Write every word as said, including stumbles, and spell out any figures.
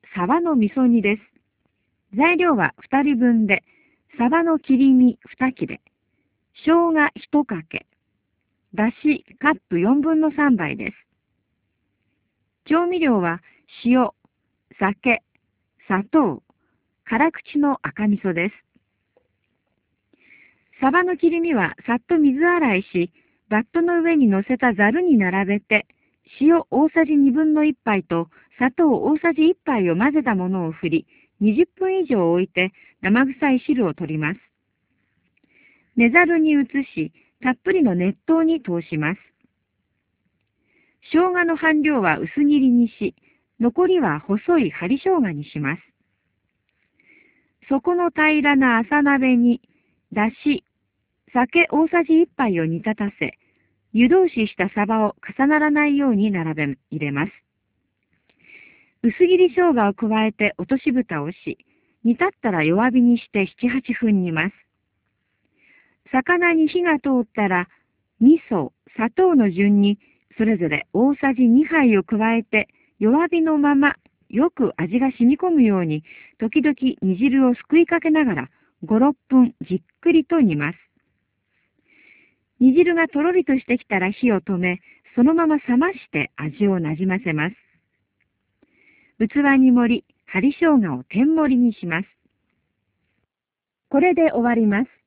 サバの味噌煮です。材料はふたりぶんで、サバの切り身に切れ、生姜いちかけ、だしカップよんぶんのさんばいです。調味料は塩、酒、砂糖、辛口の赤味噌です。サバの切り身はさっと水洗いし、バットの上に乗せたざるに並べて、塩大さじにぶんのいっぱいと砂糖大さじいっぱいを混ぜたものを振り、にじゅっぷん以上置いて生臭い汁を取ります。寝ざるに移し、たっぷりの熱湯に通します。生姜の半量は薄切りにし、残りは細い針生姜にします。底の平らな浅鍋に、だし、酒大さじいっぱいを煮立たせ、湯通ししたサバを重ならないように並べ入れます。薄切り生姜を加えて落とし蓋をし、煮立ったら弱火にしてなな、はっぷん煮ます。魚に火が通ったら、味噌、砂糖の順にそれぞれ大さじにはいを加えて弱火のままよく味が染み込むように時々煮汁をすくいかけながらご、ろっぷんじっくりと煮ます。煮汁がとろりとしてきたら火を止め、そのまま冷まして味をなじませます。器に盛り、針生姜を天盛りにします。これで終わります。